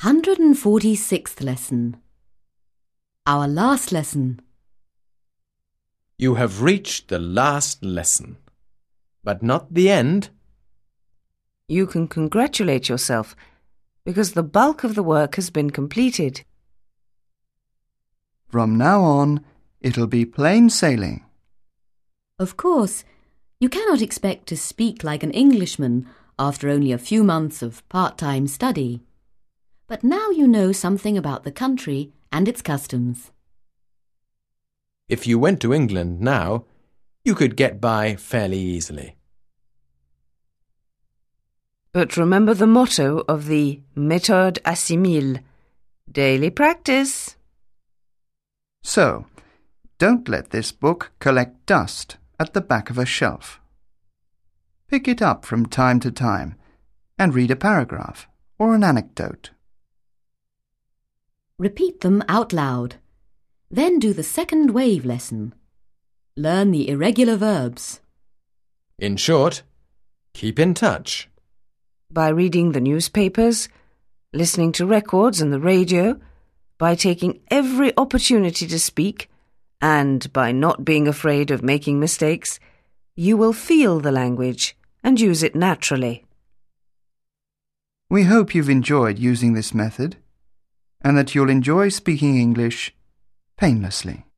146th lesson. Our last lesson. You have reached the last lesson, but not the end. You can congratulate yourself because the bulk of the work has been completed. From now on, it'll be plain sailing. Of course, you cannot expect to speak like an Englishman after only a few months of part-time study. But now you know something about the country and its customs. If you went to England now, you could get by fairly easily. But remember the motto of the Méthode Assimile: daily practice. So, don't let this book collect dust at the back of a shelf. Pick it up from time to time and read a paragraph or an anecdote. Repeat them out loud. Then do the second wave lesson. Learn the irregular verbs. In short, keep in touch. By reading the newspapers, listening to records and the radio, by taking every opportunity to speak, and by not being afraid of making mistakes, you will feel the language and use it naturally. We hope you've enjoyed using this method and that you'll enjoy speaking English painlessly.